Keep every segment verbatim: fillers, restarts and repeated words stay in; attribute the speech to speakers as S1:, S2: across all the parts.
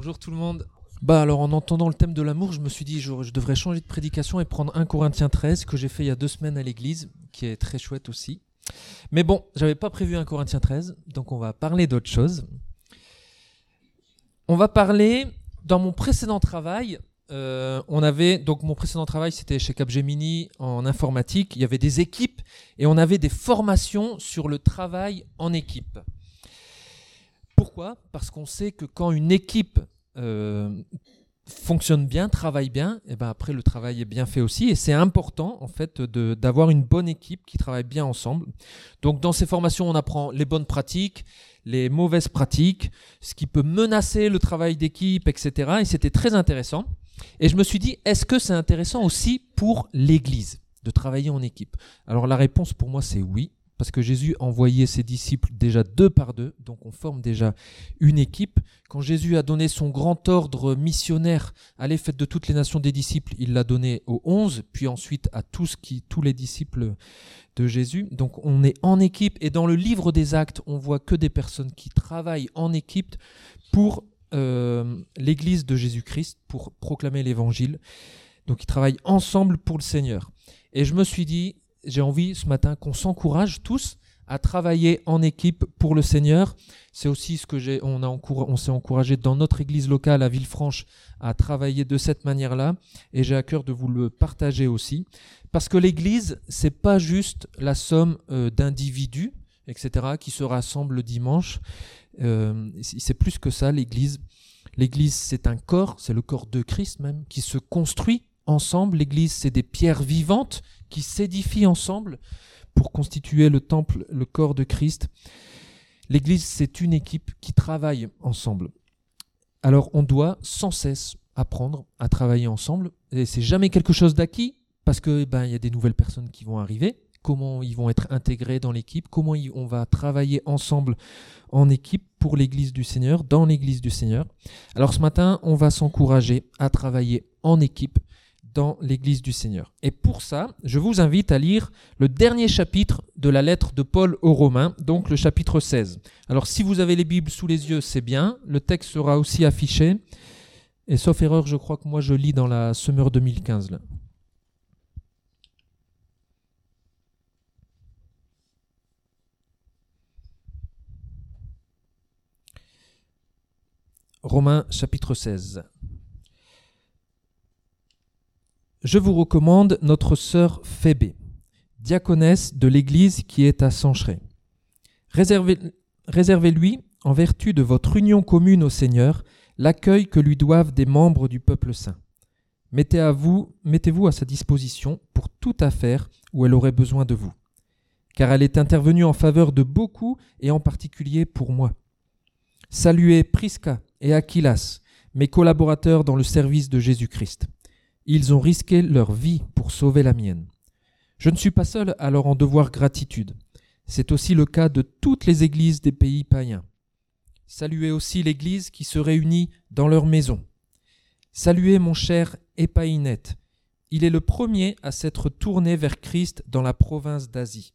S1: Bonjour tout le monde. Bah alors en entendant le thème de l'amour, je me suis dit je, je devrais changer de prédication et prendre un Corinthiens treize que j'ai fait il y a deux semaines à l'église, qui est très chouette aussi. Mais bon, j'avais pas prévu un Corinthiens treize, donc on va parler d'autre chose. On va parler, dans mon précédent travail, euh, on avait, donc mon précédent travail c'était chez Capgemini en informatique, il y avait des équipes et on avait des formations sur le travail en équipe. Pourquoi ? Parce qu'on sait que quand une équipe euh, fonctionne bien, travaille bien, et ben après le travail est bien fait aussi. Et c'est important en fait de, d'avoir une bonne équipe qui travaille bien ensemble. Donc dans ces formations, on apprend les bonnes pratiques, les mauvaises pratiques, ce qui peut menacer le travail d'équipe, et cetera. Et c'était très intéressant. Et je me suis dit, est-ce que c'est intéressant aussi pour l'Église de travailler en équipe ? Alors la réponse pour moi c'est oui. Parce que Jésus envoyait ses disciples déjà deux par deux, donc on forme déjà une équipe. Quand Jésus a donné son grand ordre missionnaire, allez, faites de toutes les nations des disciples, il l'a donné aux onze, puis ensuite à tous, qui, tous les disciples de Jésus. Donc on est en équipe, et dans le livre des Actes, on voit que des personnes qui travaillent en équipe pour euh, l'Église de Jésus-Christ, pour proclamer l'Évangile. Donc ils travaillent ensemble pour le Seigneur. Et je me suis dit, j'ai envie ce matin qu'on s'encourage tous à travailler en équipe pour le Seigneur. C'est aussi ce que j'ai, on a encouragé, on s'est encouragé dans notre église locale à Villefranche à travailler de cette manière-là, et j'ai à cœur de vous le partager aussi, parce que l'église c'est pas juste la somme euh, d'individus, et cetera, qui se rassemblent le dimanche. Euh, c'est plus que ça, l'église. L'église c'est un corps, c'est le corps de Christ même, qui se construit ensemble. L'église c'est des pierres vivantes qui s'édifient ensemble pour constituer le temple, le corps de Christ. L'Église, c'est une équipe qui travaille ensemble. Alors, on doit sans cesse apprendre à travailler ensemble. Et c'est jamais quelque chose d'acquis, parce que ben, y a des nouvelles personnes qui vont arriver. Comment ils vont être intégrés dans l'équipe, comment on va travailler ensemble en équipe pour l'Église du Seigneur, dans l'Église du Seigneur. Alors, ce matin, on va s'encourager à travailler en équipe dans l'Église du Seigneur. Et pour ça, je vous invite à lire le dernier chapitre de la lettre de Paul aux Romains, donc le chapitre seize. Alors si vous avez les Bibles sous les yeux, c'est bien, le texte sera aussi affiché, et sauf erreur, je crois que moi je lis dans la Semeur deux mille quinze. Là. Romains chapitre seize. Je vous recommande notre sœur Phébé, diaconesse de l'église qui est à Sancheré. Réservez, réservez-lui, en vertu de votre union commune au Seigneur, l'accueil que lui doivent des membres du peuple saint. Mettez à vous, mettez-vous à sa disposition pour toute affaire où elle aurait besoin de vous, car elle est intervenue en faveur de beaucoup et en particulier pour moi. Saluez Prisca et Aquilas, mes collaborateurs dans le service de Jésus-Christ. Ils ont risqué leur vie pour sauver la mienne. Je ne suis pas seul à leur en devoir gratitude. C'est aussi le cas de toutes les églises des pays païens. Saluez aussi l'église qui se réunit dans leur maison. Saluez mon cher Épaïnète. Il est le premier à s'être tourné vers Christ dans la province d'Asie.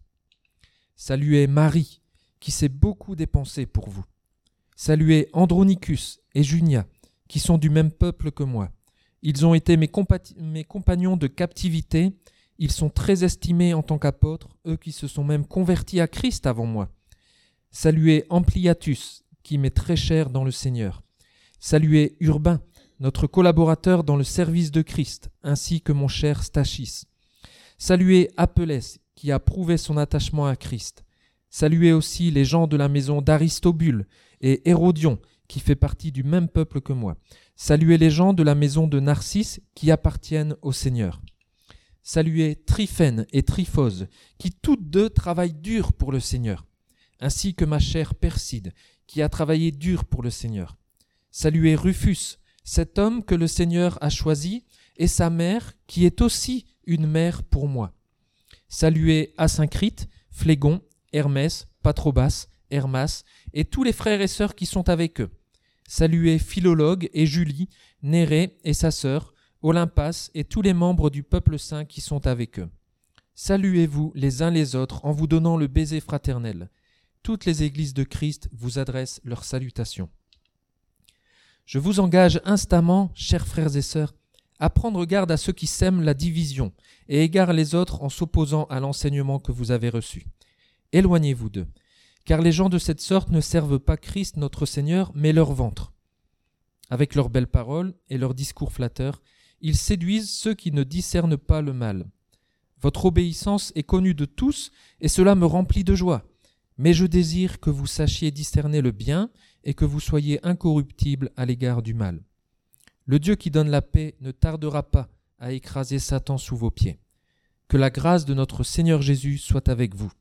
S1: Saluez Marie, qui s'est beaucoup dépensée pour vous. Saluez Andronicus et Junia, qui sont du même peuple que moi. Ils ont été mes, compa- mes compagnons de captivité. Ils sont très estimés en tant qu'apôtres, eux qui se sont même convertis à Christ avant moi. Saluez Ampliatus, qui m'est très cher dans le Seigneur. Saluez Urbain, notre collaborateur dans le service de Christ, ainsi que mon cher Stachys. Saluez Apelles, qui a prouvé son attachement à Christ. Saluez aussi les gens de la maison d'Aristobule et Hérodion, qui fait partie du même peuple que moi. Saluez les gens de la maison de Narcisse qui appartiennent au Seigneur. Saluez Tryphène et Tryphose, qui toutes deux travaillent dur pour le Seigneur, ainsi que ma chère Perside, qui a travaillé dur pour le Seigneur. Saluez Rufus, cet homme que le Seigneur a choisi, et sa mère, qui est aussi une mère pour moi. Saluez Asyncrite, Phlégon, Hermès, Patrobas, Hermas, et tous les frères et sœurs qui sont avec eux. Saluez Philologue et Julie, Nérée et sa sœur, Olympas et tous les membres du peuple saint qui sont avec eux. Saluez-vous les uns les autres en vous donnant le baiser fraternel. Toutes les églises de Christ vous adressent leurs salutations. Je vous engage instamment, chers frères et sœurs, à prendre garde à ceux qui sèment la division et égarent les autres en s'opposant à l'enseignement que vous avez reçu. Éloignez-vous d'eux, car les gens de cette sorte ne servent pas Christ notre Seigneur, mais leur ventre. Avec leurs belles paroles et leurs discours flatteurs, ils séduisent ceux qui ne discernent pas le mal. Votre obéissance est connue de tous, et cela me remplit de joie. Mais je désire que vous sachiez discerner le bien et que vous soyez incorruptibles à l'égard du mal. Le Dieu qui donne la paix ne tardera pas à écraser Satan sous vos pieds. Que la grâce de notre Seigneur Jésus soit avec vous.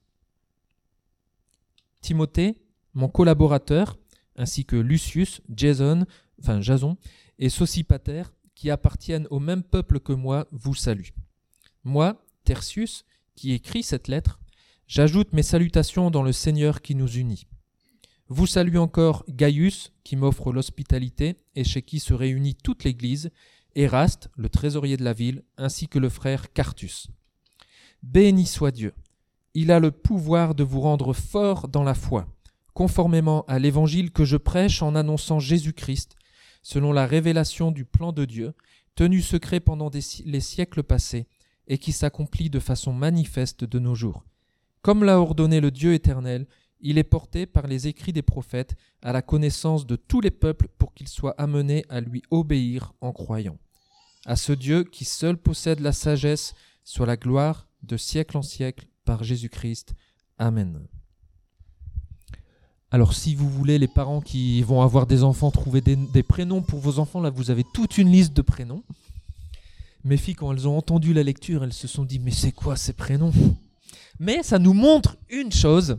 S1: Timothée, mon collaborateur, ainsi que Lucius, Jason, enfin Jason et Sosipater, qui appartiennent au même peuple que moi, vous saluent. Moi, Tertius, qui écris cette lettre, j'ajoute mes salutations dans le Seigneur qui nous unit. Vous salue encore Gaius, qui m'offre l'hospitalité et chez qui se réunit toute l'Église, Éraste, le trésorier de la ville, ainsi que le frère Quartus. Béni soit Dieu. Il a le pouvoir de vous rendre forts dans la foi, conformément à l'évangile que je prêche en annonçant Jésus-Christ, selon la révélation du plan de Dieu, tenu secret pendant des, les siècles passés, et qui s'accomplit de façon manifeste de nos jours. Comme l'a ordonné le Dieu éternel, il est porté par les écrits des prophètes à la connaissance de tous les peuples pour qu'ils soient amenés à lui obéir en croyant. À ce Dieu qui seul possède la sagesse, soit la gloire de siècle en siècle par Jésus-Christ. Amen. Alors si vous voulez, les parents qui vont avoir des enfants, trouver des, des prénoms pour vos enfants, là vous avez toute une liste de prénoms. Mes filles, quand elles ont entendu la lecture, elles se sont dit « mais c'est quoi ces prénoms ?» Mais ça nous montre une chose.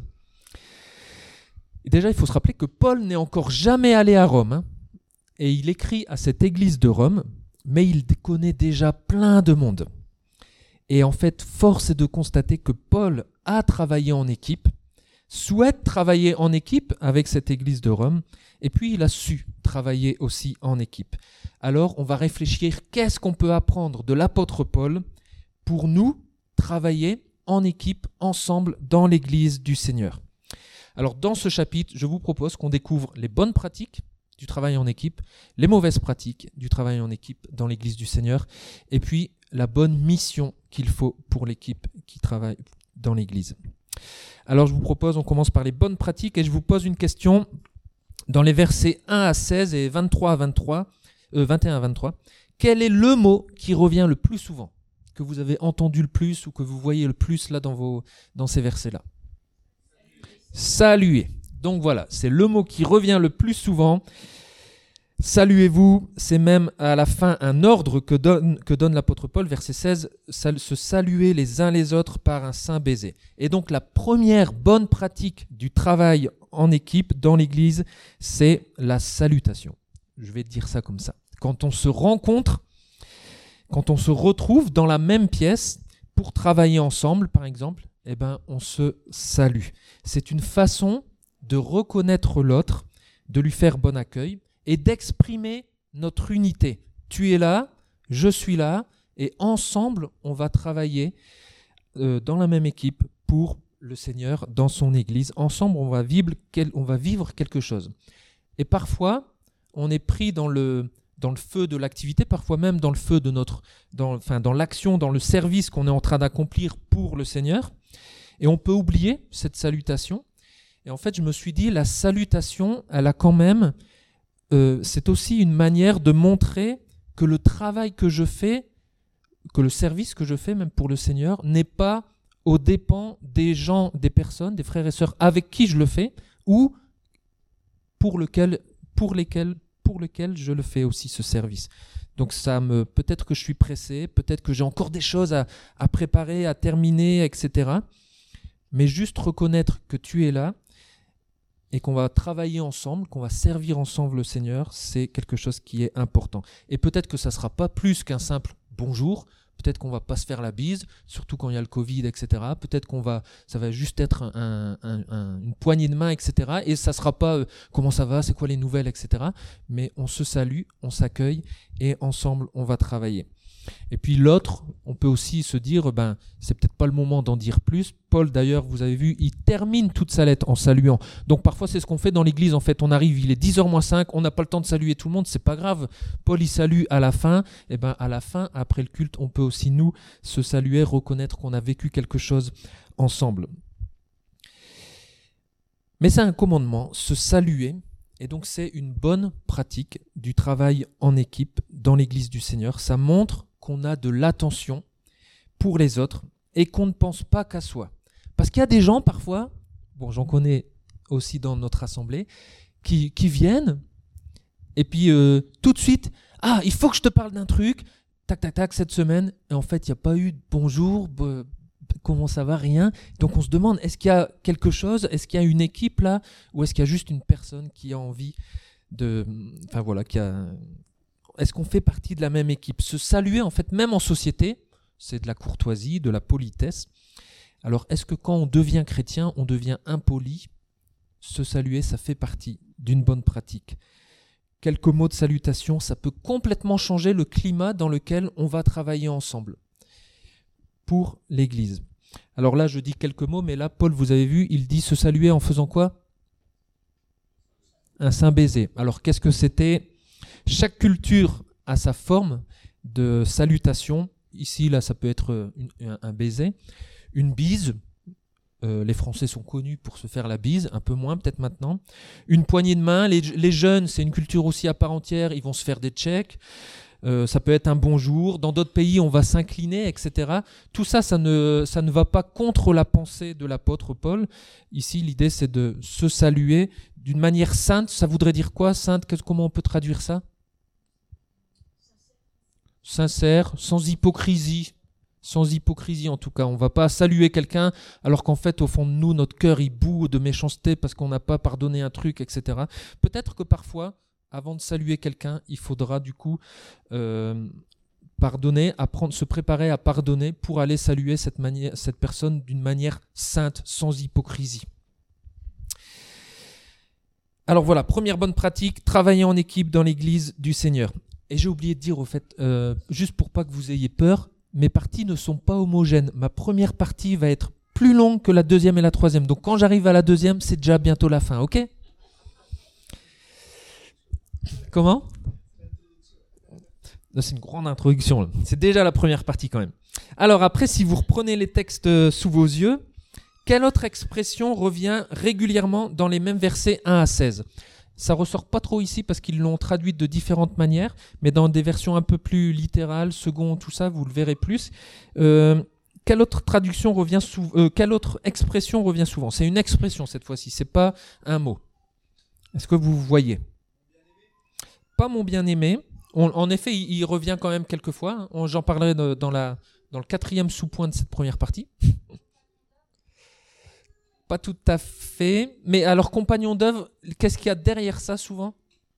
S1: Et déjà, il faut se rappeler que Paul n'est encore jamais allé à Rome. Hein, et il écrit à cette église de Rome, mais il connaît déjà plein de monde. Et en fait, force est de constater que Paul a travaillé en équipe, souhaite travailler en équipe avec cette église de Rome, et puis il a su travailler aussi en équipe. Alors, on va réfléchir qu'est-ce qu'on peut apprendre de l'apôtre Paul pour nous travailler en équipe, ensemble, dans l'église du Seigneur. Alors, dans ce chapitre, je vous propose qu'on découvre les bonnes pratiques du travail en équipe, les mauvaises pratiques du travail en équipe dans l'église du Seigneur, et puis la bonne mission qu'il faut pour l'équipe qui travaille dans l'église. Alors, je vous propose, on commence par les bonnes pratiques, et je vous pose une question dans les versets un à seize et vingt-trois à vingt-trois, euh, vingt et un à vingt-trois. Quel est le mot qui revient le plus souvent, que vous avez entendu le plus ou que vous voyez le plus là dans, vos, dans ces versets-là? Saluer. Donc voilà, c'est le mot qui revient le plus souvent. Saluez-vous, c'est même à la fin un ordre que donne, que donne l'apôtre Paul, verset seize, se saluer les uns les autres par un saint baiser. Et donc la première bonne pratique du travail en équipe dans l'église, c'est la salutation. Je vais dire ça comme ça. Quand on se rencontre, quand on se retrouve dans la même pièce pour travailler ensemble, par exemple, eh ben, on se salue. C'est une façon de reconnaître l'autre, de lui faire bon accueil et d'exprimer notre unité. Tu es là, je suis là, et ensemble, on va travailler euh, dans la même équipe pour le Seigneur, dans son Église. Ensemble, on va vivre, on va vivre quelque chose. Et parfois, on est pris dans le, dans le feu de l'activité, parfois même dans le feu de notre, dans, enfin, dans l'action, dans le service qu'on est en train d'accomplir pour le Seigneur. Et on peut oublier cette salutation. Et en fait, je me suis dit, la salutation, elle a quand même... Euh, c'est aussi une manière de montrer que le travail que je fais, que le service que je fais, même pour le Seigneur, n'est pas aux dépens des gens, des personnes, des frères et sœurs avec qui je le fais, ou pour, lequel, pour, lesquels, pour lesquels je le fais aussi, ce service. Donc ça me, peut-être que je suis pressé, peut-être que j'ai encore des choses à, à préparer, à terminer, et cetera. Mais juste reconnaître que tu es là, et qu'on va travailler ensemble, qu'on va servir ensemble le Seigneur, c'est quelque chose qui est important. Et peut-être que ça ne sera pas plus qu'un simple bonjour, peut-être qu'on ne va pas se faire la bise, surtout quand il y a le Covid, et cetera. Peut-être qu'on va, ça va juste être un, un, un, une poignée de main, et cetera. Et ça ne sera pas euh, comment ça va, c'est quoi les nouvelles, et cetera. Mais on se salue, on s'accueille et ensemble on va travailler. Et puis l'autre, on peut aussi se dire, ben, c'est peut-être pas le moment d'en dire plus. Paul, d'ailleurs, vous avez vu, il termine toute sa lettre en saluant. Donc parfois, c'est ce qu'on fait dans l'église. En fait, on arrive, il est dix heures moins cinq, on n'a pas le temps de saluer tout le monde, c'est pas grave. Paul, il salue à la fin. Et ben, à la fin, après le culte, on peut aussi, nous, se saluer, reconnaître qu'on a vécu quelque chose ensemble. Mais c'est un commandement, se saluer. Et donc, c'est une bonne pratique du travail en équipe dans l'église du Seigneur. Ça montre qu'on a de l'attention pour les autres et qu'on ne pense pas qu'à soi. Parce qu'il y a des gens parfois, bon j'en connais aussi dans notre assemblée, qui, qui viennent et puis euh, tout de suite, ah il faut que je te parle d'un truc, tac tac tac cette semaine, et en fait il n'y a pas eu de bonjour, b- comment ça va, rien. Donc on se demande, est-ce qu'il y a quelque chose, est-ce qu'il y a une équipe là, ou est-ce qu'il y a juste une personne qui a envie de, enfin voilà, qui a... Est-ce qu'on fait partie de la même équipe? Se saluer, en fait, même en société, c'est de la courtoisie, de la politesse. Alors, est-ce que quand on devient chrétien, on devient impoli? Se saluer, ça fait partie d'une bonne pratique. Quelques mots de salutation, ça peut complètement changer le climat dans lequel on va travailler ensemble pour l'Église. Alors là, je dis quelques mots, mais là, Paul, vous avez vu, il dit se saluer en faisant quoi? Un saint baiser. Alors, qu'est-ce que c'était? Chaque culture a sa forme de salutation. Ici, là, ça peut être une, un baiser, une bise. Euh, les Français sont connus pour se faire la bise, un peu moins peut-être maintenant. Une poignée de main. Les, les jeunes, c'est une culture aussi à part entière. Ils vont se faire des tchèques. Euh, ça peut être un bonjour. Dans d'autres pays, on va s'incliner, et cetera. Tout ça, ça ne, ça ne va pas contre la pensée de l'apôtre Paul. Ici, l'idée, c'est de se saluer d'une manière sainte. Ça voudrait dire quoi, sainte? Comment on peut traduire ça? Sincère, sans hypocrisie. Sans hypocrisie en tout cas. On ne va pas saluer quelqu'un alors qu'en fait, au fond de nous, notre cœur, il bout de méchanceté parce qu'on n'a pas pardonné un truc, et cetera. Peut-être que parfois, avant de saluer quelqu'un, il faudra du coup euh, pardonner, apprendre, se préparer à pardonner pour aller saluer cette, manière, cette personne d'une manière sainte, sans hypocrisie. Alors voilà, première bonne pratique, travailler en équipe dans l'église du Seigneur. Et j'ai oublié de dire au fait, euh, juste pour pas que vous ayez peur, mes parties ne sont pas homogènes. Ma première partie va être plus longue que la deuxième et la troisième. Donc quand j'arrive à la deuxième, c'est déjà bientôt la fin, ok? Comment? C'est une grande introduction. Là. C'est déjà la première partie quand même. Alors après, si vous reprenez les textes sous vos yeux, quelle autre expression revient régulièrement dans les mêmes versets un à seize? Ça ressort pas trop ici parce qu'ils l'ont traduite de différentes manières, mais dans des versions un peu plus littérales, second, tout ça, vous le verrez plus. Euh, quelle autre traduction revient sou- euh, quelle autre expression revient souvent? C'est une expression cette fois-ci, c'est pas un mot. Est-ce que vous voyez? Pas mon bien-aimé. On, en effet, il, il revient quand même quelques fois. On, j'en parlerai de, dans, la, dans le quatrième sous-point de cette première partie. Pas tout à fait. Mais alors, compagnon d'œuvre, qu'est-ce qu'il y a derrière ça souvent?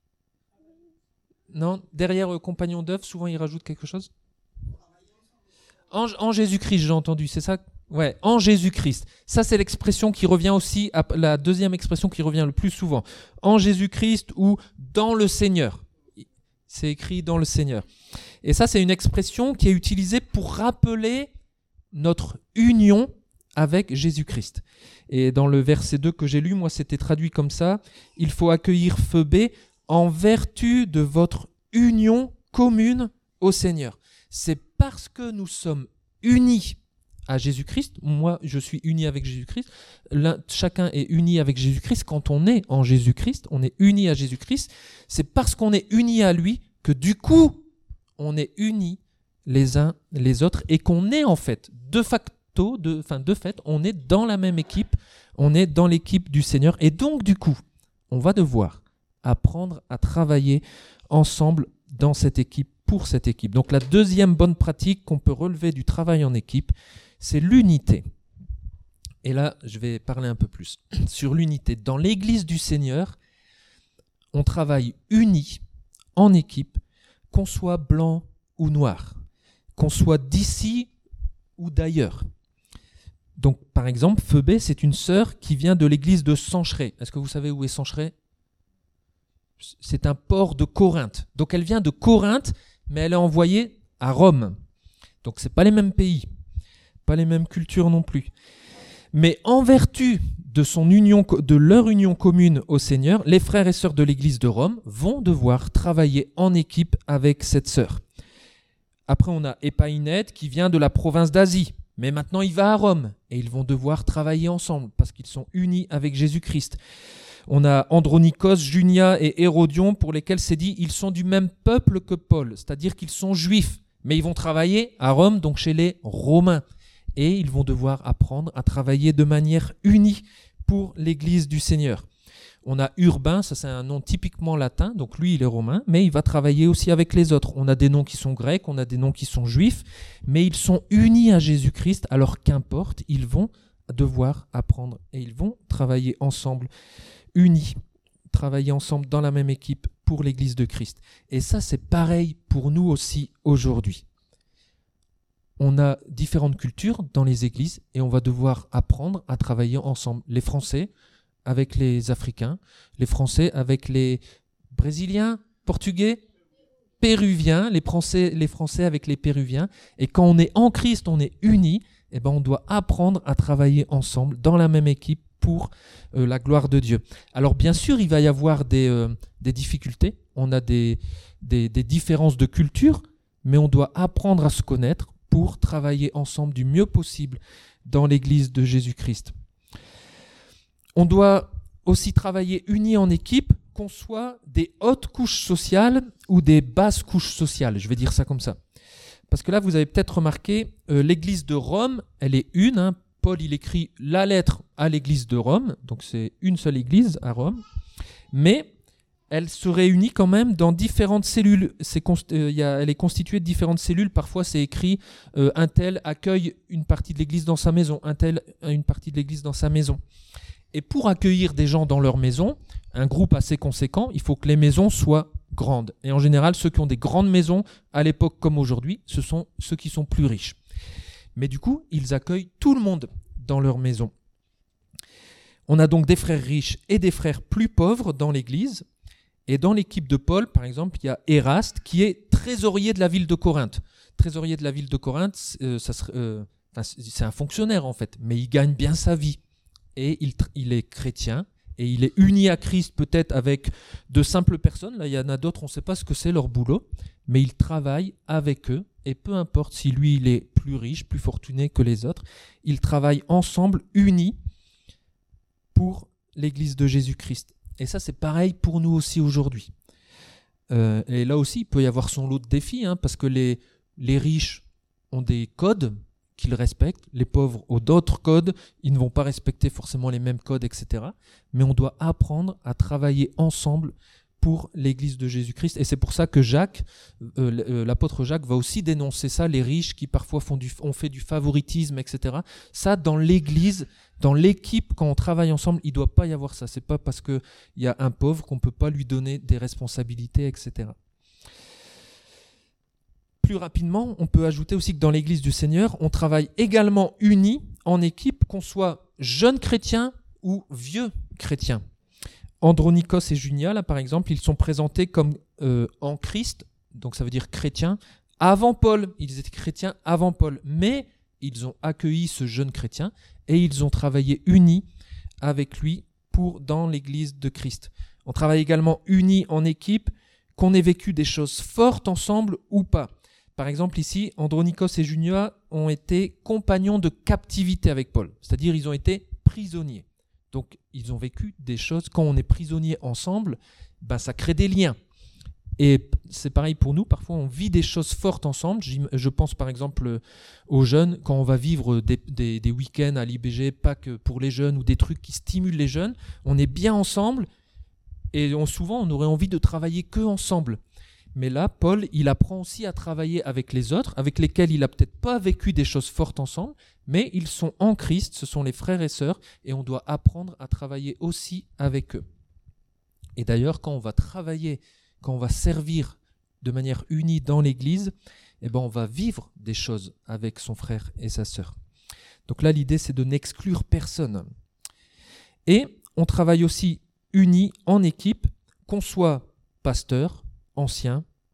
S1: Non, derrière euh, compagnon d'œuvre, souvent il rajoute quelque chose. En, en Jésus-Christ, j'ai entendu, c'est ça? Ouais, en Jésus-Christ. Ça, c'est l'expression qui revient aussi, à, la deuxième expression qui revient le plus souvent. En Jésus-Christ ou dans le Seigneur. C'est écrit dans le Seigneur. Et ça, c'est une expression qui est utilisée pour rappeler notre union avec Jésus-Christ. Et dans le verset deux que j'ai lu, moi, c'était traduit comme ça. Il faut accueillir Phébé en vertu de votre union commune au Seigneur. C'est parce que nous sommes unis à Jésus-Christ, moi je suis uni avec Jésus-Christ, L'un, chacun est uni avec Jésus-Christ, quand on est en Jésus-Christ, on est uni à Jésus-Christ, c'est parce qu'on est uni à lui que du coup on est unis les uns les autres et qu'on est en fait de facto, de, enfin de fait, on est dans la même équipe, on est dans l'équipe du Seigneur et donc du coup on va devoir apprendre à travailler ensemble dans cette équipe, pour cette équipe. Donc la deuxième bonne pratique qu'on peut relever du travail en équipe, c'est l'unité. Et là, je vais parler un peu plus sur l'unité. Dans l'Église du Seigneur, on travaille unis, en équipe, qu'on soit blanc ou noir, qu'on soit d'ici ou d'ailleurs. Donc, par exemple, Phébé, c'est une sœur qui vient de l'église de Sancheré. Est-ce que vous savez où est Sancheré? C'est un port de Corinthe. Donc, elle vient de Corinthe, mais elle est envoyée à Rome. Donc ce n'est pas les mêmes pays, pas les mêmes cultures non plus. Mais en vertu de, son union, de leur union commune au Seigneur, les frères et sœurs de l'Église de Rome vont devoir travailler en équipe avec cette sœur. Après, on a Épaïnète qui vient de la province d'Asie, mais maintenant il va à Rome et ils vont devoir travailler ensemble parce qu'ils sont unis avec Jésus-Christ. On a Andronikos, Junia et Hérodion pour lesquels c'est dit ils sont du même peuple que Paul, c'est-à-dire qu'ils sont juifs, mais ils vont travailler à Rome, donc chez les Romains. Et ils vont devoir apprendre à travailler de manière unie pour l'Église du Seigneur. On a Urbain, ça c'est un nom typiquement latin, donc lui il est romain, mais il va travailler aussi avec les autres. On a des noms qui sont grecs, on a des noms qui sont juifs, mais ils sont unis à Jésus-Christ, alors qu'importe, ils vont devoir apprendre et ils vont travailler ensemble, unis, travailler ensemble dans la même équipe pour l'Église de Christ. Et ça c'est pareil pour nous aussi aujourd'hui. On a différentes cultures dans les églises et on va devoir apprendre à travailler ensemble. Les Français avec les Africains, les Français avec les Brésiliens, Portugais, Péruviens, les Français, les Français avec les Péruviens. Et quand on est en Christ, on est unis, eh ben on doit apprendre à travailler ensemble dans la même équipe pour euh, la gloire de Dieu. Alors bien sûr, il va y avoir des, euh, des difficultés, on a des, des, des différences de culture, mais on doit apprendre à se connaître pour travailler ensemble du mieux possible dans l'Église de Jésus-Christ. On doit aussi travailler unis en équipe, qu'on soit des hautes couches sociales ou des basses couches sociales, je vais dire ça comme ça. Parce que là, vous avez peut-être remarqué, euh, l'Église de Rome, elle est une, hein. Paul, il écrit la lettre à l'Église de Rome, donc c'est une seule Église à Rome, mais elle se réunit quand même dans différentes cellules. C'est const- euh, y a, elle est constituée de différentes cellules. Parfois, c'est écrit euh, un tel accueille une partie de l'église dans sa maison, un tel une partie de l'église dans sa maison. Et pour accueillir des gens dans leur maison, un groupe assez conséquent, il faut que les maisons soient grandes. Et en général, ceux qui ont des grandes maisons, à l'époque comme aujourd'hui, ce sont ceux qui sont plus riches. Mais du coup, ils accueillent tout le monde dans leur maison. On a donc des frères riches et des frères plus pauvres dans l'église. Et dans l'équipe de Paul, par exemple, il y a Éraste qui est trésorier de la ville de Corinthe. Trésorier de la ville de Corinthe, euh, ça serait, euh, c'est un fonctionnaire en fait, mais il gagne bien sa vie. Et il, il est chrétien et il est uni à Christ peut-être avec de simples personnes. Là, il y en a d'autres, on ne sait pas ce que c'est leur boulot, mais il travaille avec eux. Et peu importe si lui, il est plus riche, plus fortuné que les autres, ils travaillent ensemble, unis, pour l'Église de Jésus-Christ. Et ça, c'est pareil pour nous aussi aujourd'hui. Euh, et là aussi, il peut y avoir son lot de défis, hein, parce que les, les riches ont des codes qu'ils respectent, les pauvres ont d'autres codes, ils ne vont pas respecter forcément les mêmes codes, et cetera. Mais on doit apprendre à travailler ensemble pour l'Église de Jésus-Christ. Et c'est pour ça que Jacques, euh, l'apôtre Jacques, va aussi dénoncer ça, les riches qui parfois font du, ont fait du favoritisme, et cetera. Ça, dans l'Église, dans l'équipe, quand on travaille ensemble, il ne doit pas y avoir ça. Ce n'est pas parce qu'il y a un pauvre qu'on ne peut pas lui donner des responsabilités, et cetera. Plus rapidement, on peut ajouter aussi que dans l'Église du Seigneur, on travaille également unis en équipe, qu'on soit jeune chrétien ou vieux chrétien. Andronikos et Junia, là par exemple, ils sont présentés comme euh, en Christ, donc ça veut dire chrétiens, avant Paul. Ils étaient chrétiens avant Paul, mais ils ont accueilli ce jeune chrétien et ils ont travaillé unis avec lui pour dans l'Église de Christ. On travaille également unis en équipe, qu'on ait vécu des choses fortes ensemble ou pas. Par exemple ici, Andronikos et Junia ont été compagnons de captivité avec Paul, c'est-à-dire ils ont été prisonniers. Donc, ils ont vécu des choses. Quand on est prisonnier ensemble, ben, ça crée des liens. Et c'est pareil pour nous. Parfois, on vit des choses fortes ensemble. Je pense par exemple aux jeunes, quand on va vivre des, des, des week-ends à l'I B G, Pâques pour les jeunes ou des trucs qui stimulent les jeunes. On est bien ensemble et on, souvent, on aurait envie de travailler que ensemble. Mais là, Paul, il apprend aussi à travailler avec les autres, avec lesquels il n'a peut-être pas vécu des choses fortes ensemble, mais ils sont en Christ, ce sont les frères et sœurs, et on doit apprendre à travailler aussi avec eux. Et d'ailleurs, quand on va travailler, quand on va servir de manière unie dans l'Église, eh ben on va vivre des choses avec son frère et sa sœur. Donc là, l'idée, c'est de n'exclure personne. Et on travaille aussi unis en équipe, qu'on soit pasteur, ancien,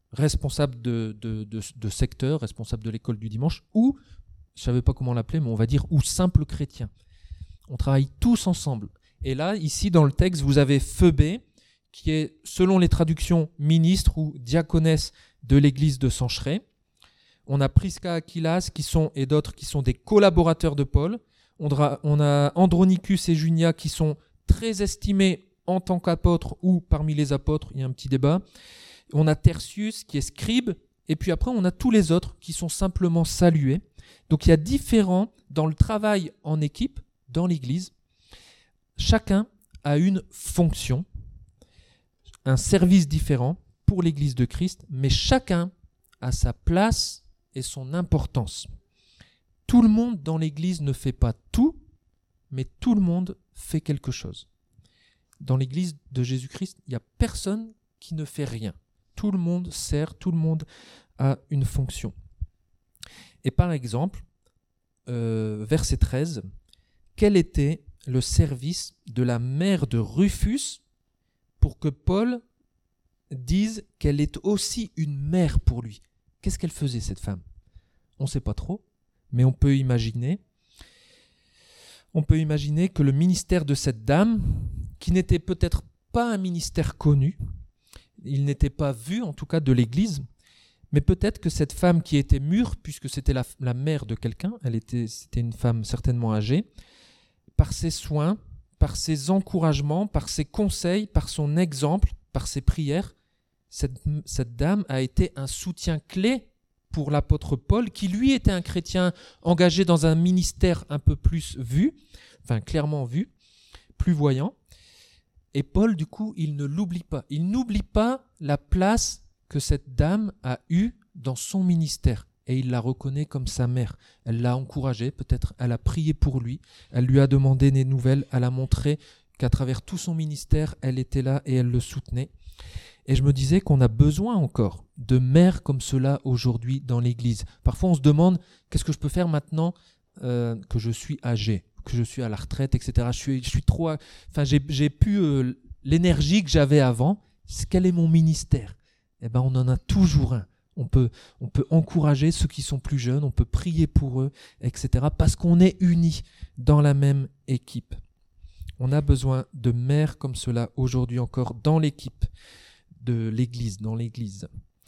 S1: responsable de, de, de, de secteur, responsable de l'école du dimanche, ou, je ne savais pas comment l'appeler, mais on va dire, ou simple chrétien. On travaille tous ensemble. Et là, ici, dans le texte, vous avez Phoebé, qui est, selon les traductions, ministre ou diaconesse de l'église de Sancheré. On a Prisca, Aquilas, qui sont, et d'autres qui sont des collaborateurs de Paul. On a, on a Andronicus et Junia, qui sont très estimés en tant qu'apôtres ou parmi les apôtres. Il y a un petit débat. On a Tertius, qui est scribe. Et puis après, on a tous les autres qui sont simplement salués. Donc il y a différents, dans le travail en équipe, dans l'église, chacun a une fonction, un service différent pour l'église de Christ, mais chacun a sa place et son importance. Tout le monde dans l'église ne fait pas tout, mais tout le monde fait quelque chose. Dans l'église de Jésus-Christ, il n'y a personne qui ne fait rien. Tout le monde sert, tout le monde a une fonction. Et par exemple, euh, verset treize, quel était le service de la mère de Rufus pour que Paul dise qu'elle est aussi une mère pour lui? Qu'est-ce qu'elle faisait, cette femme? On ne sait pas trop, mais on peut imaginer. On peut imaginer que le ministère de cette dame, qui n'était peut-être pas un ministère connu, il n'était pas vu en tout cas de l'Église, mais peut-être que cette femme qui était mûre, puisque c'était la, la mère de quelqu'un, elle était, c'était une femme certainement âgée, par ses soins, par ses encouragements, par ses conseils, par son exemple, par ses prières, cette, cette dame a été un soutien clé pour l'apôtre Paul, qui lui était un chrétien engagé dans un ministère un peu plus vu, enfin clairement vu, plus voyant. Et Paul, du coup, il ne l'oublie pas. Il n'oublie pas la place que cette dame a eue dans son ministère. Et il la reconnaît comme sa mère. Elle l'a encouragé, peut-être elle a prié pour lui, elle lui a demandé des nouvelles, elle a montré qu'à travers tout son ministère, elle était là et elle le soutenait. Et je me disais qu'on a besoin encore de mères comme cela aujourd'hui dans l'Église. Parfois on se demande, qu'est-ce que je peux faire maintenant euh, que je suis âgé, que je suis à la retraite, et cetera. Je suis, je suis trop... Enfin, j'ai, j'ai plus euh, l'énergie que j'avais avant. Quel est mon ministère? Eh ben, on en a toujours un. On peut, on peut encourager ceux qui sont plus jeunes, on peut prier pour eux, et cetera. Parce qu'on est unis dans la même équipe. On a besoin de mères comme cela aujourd'hui encore dans l'équipe de l'Église, dans l'Église.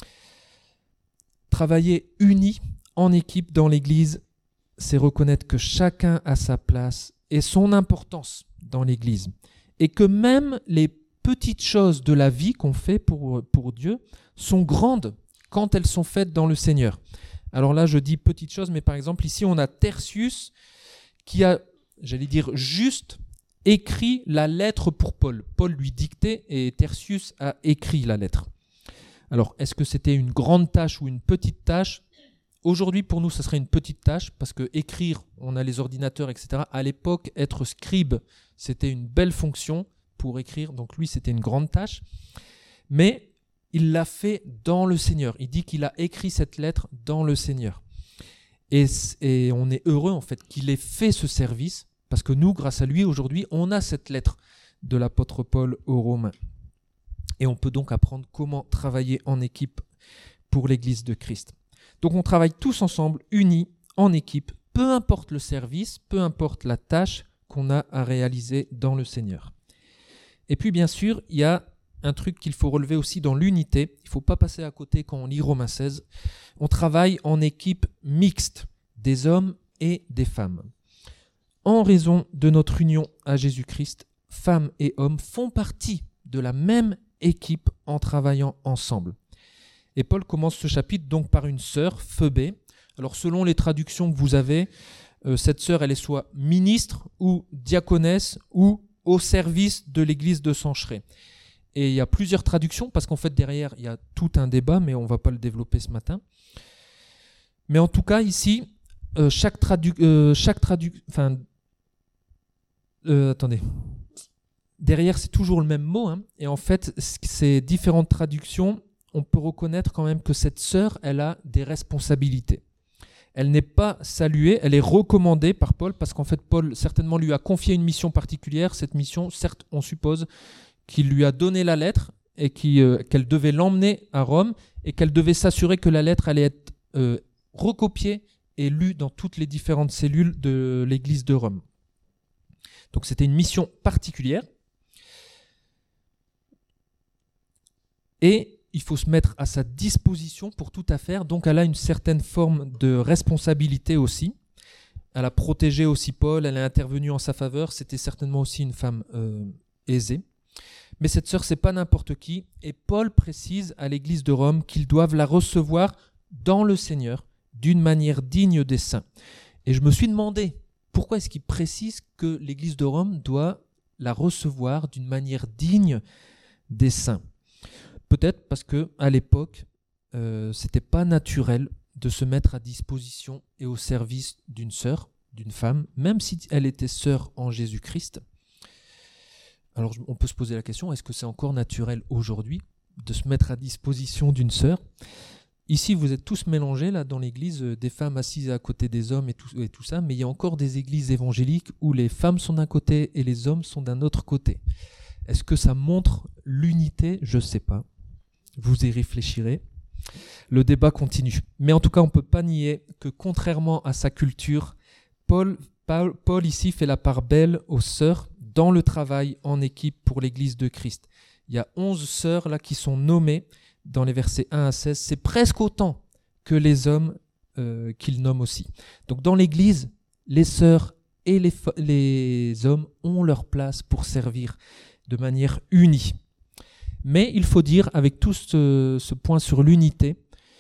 S1: Travailler unis en équipe dans l'Église, c'est reconnaître que chacun a sa place et son importance dans l'Église. Et que même les petites choses de la vie qu'on fait pour, pour Dieu sont grandes quand elles sont faites dans le Seigneur. Alors là, je dis petites choses, mais par exemple, ici, on a Tertius qui a, j'allais dire, juste écrit la lettre pour Paul. Paul lui dictait et Tertius a écrit la lettre. Alors, est-ce que c'était une grande tâche ou une petite tâche? Aujourd'hui, pour nous, ce serait une petite tâche parce que écrire, on a les ordinateurs, et cetera. À l'époque, être scribe, c'était une belle fonction pour écrire. Donc lui, c'était une grande tâche. Mais il l'a fait dans le Seigneur. Il dit qu'il a écrit cette lettre dans le Seigneur. Et, et on est heureux, en fait, qu'il ait fait ce service parce que nous, grâce à lui, aujourd'hui, on a cette lettre de l'apôtre Paul aux Romains. Et on peut donc apprendre comment travailler en équipe pour l'Église de Christ. Donc on travaille tous ensemble, unis, en équipe, peu importe le service, peu importe la tâche qu'on a à réaliser dans le Seigneur. Et puis bien sûr, il y a un truc qu'il faut relever aussi dans l'unité. Il ne faut pas passer à côté quand on lit Romains seize. On travaille en équipe mixte, des hommes et des femmes. En raison de notre union à Jésus-Christ, femmes et hommes font partie de la même équipe en travaillant ensemble. Et Paul commence ce chapitre donc par une sœur, Phoebé. Alors selon les traductions que vous avez, euh, cette sœur, elle est soit ministre ou diaconesse ou au service de l'église de Sancheré. Et il y a plusieurs traductions parce qu'en fait derrière, il y a tout un débat, mais on ne va pas le développer ce matin. Mais en tout cas ici, euh, chaque tradu... Euh, chaque tradu... Enfin... Euh, attendez... Derrière, c'est toujours le même mot. Hein, et en fait, ces différentes traductions, on peut reconnaître quand même que cette sœur, elle a des responsabilités. Elle n'est pas saluée, elle est recommandée par Paul, parce qu'en fait, Paul certainement lui a confié une mission particulière. Cette mission, certes, on suppose qu'il lui a donné la lettre, et qui, euh, qu'elle devait l'emmener à Rome et qu'elle devait s'assurer que la lettre allait être euh, recopiée et lue dans toutes les différentes cellules de l'église de Rome. Donc c'était une mission particulière. Et il faut se mettre à sa disposition pour tout à faire. Donc elle a une certaine forme de responsabilité aussi. Elle a protégé aussi Paul, elle est intervenue en sa faveur. C'était certainement aussi une femme euh, aisée. Mais cette sœur, c'est pas n'importe qui. Et Paul précise à l'église de Rome qu'ils doivent la recevoir dans le Seigneur, d'une manière digne des saints. Et je me suis demandé, pourquoi est-ce qu'il précise que l'église de Rome doit la recevoir d'une manière digne des saints ? Peut-être parce qu'à l'époque, euh, ce n'était pas naturel de se mettre à disposition et au service d'une sœur, d'une femme, même si elle était sœur en Jésus-Christ. Alors on peut se poser la question, est-ce que c'est encore naturel aujourd'hui de se mettre à disposition d'une sœur ? Ici, vous êtes tous mélangés là dans l'église, euh, des femmes assises à côté des hommes et tout, et tout ça, mais il y a encore des églises évangéliques où les femmes sont d'un côté et les hommes sont d'un autre côté. Est-ce que ça montre l'unité ? Je ne sais pas. Vous y réfléchirez. Le débat continue. Mais en tout cas, on ne peut pas nier que contrairement à sa culture, Paul, Paul, Paul ici fait la part belle aux sœurs dans le travail en équipe pour l'église de Christ. Il y a onze sœurs là qui sont nommées dans les versets un à seize. C'est presque autant que les hommes euh, qu'il nomme aussi. Donc dans l'église, les sœurs et les, les hommes ont leur place pour servir de manière unie. Mais il faut dire, avec tout ce, ce point sur l'unité,